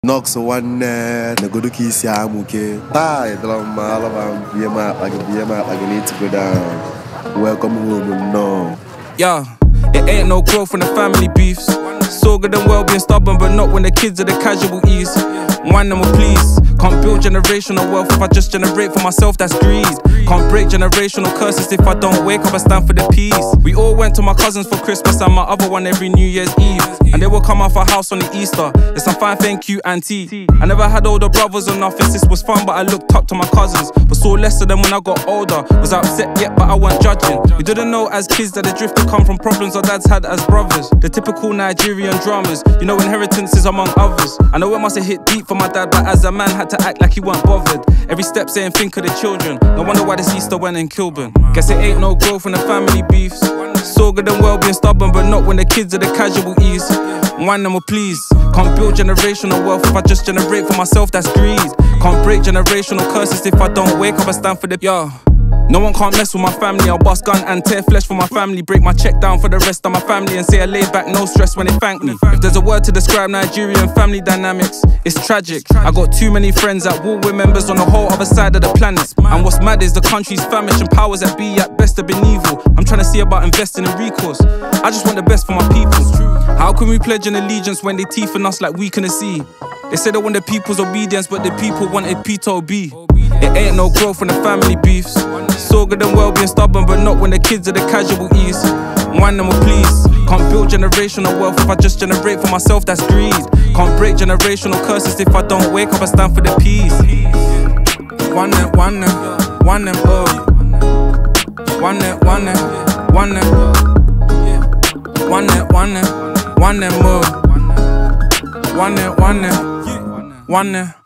Nox one Nagoduki Siamuke. Die, Drama, Alavan, BMI, like I need to go down. Welcome home, no. Yeah, it ain't no growth when the family beefs. So good and well being stubborn, but not when the kids are the casualties. One them will please. Can't build generational wealth if I just generate for myself, that's greed. Can't break generational curses if I don't wake up and stand for the peace. We all went to my cousins for Christmas and my other one every New Year's Eve. And they will come off our house on the Easter. It's a fine thank you, auntie. I never had older brothers or nothing, this was fun, but I looked up to my cousins. But saw less of them when I got older. Was upset yet, but I wasn't judging. We didn't know as kids that the drift could come from problems our dads had as brothers. The typical Nigerian dramas, you know, inheritances among others. I know it must have hit deep for my dad, but as a man had to act like he weren't bothered. Every step saying think of the children. No wonder why this Easter went in Kilburn. Guess it ain't no growth when the family beefs. So good and well being stubborn, but not when the kids are the casualties. One them will please. Can't build generational wealth if I just generate for myself, that's greed. Can't break generational curses if I don't wake up and stand for the No one can't mess with my family. I'll bust gun and tear flesh for my family. Break my check down for the rest of my family and say I laid back, no stress when they thank me. If there's a word to describe Nigerian family dynamics, it's tragic. I got too many friends at war with members on the whole other side of the planet. And what's mad is the country's famished and powers that be at best have been evil. I'm trying to see about investing in recourse. I just want the best for my people. How can we pledge an allegiance when they teething us like we couldn't see? They said they want the people's obedience, but the people wanted Peter B. It ain't no growth when the family beefs. So good and well being stubborn, but not when the kids are the casualties. One them will please. Can't build generational wealth if I just generate for myself, that's greed. Can't break generational curses if I don't wake up and stand for the peace. One them, oh. One them, oh. One them.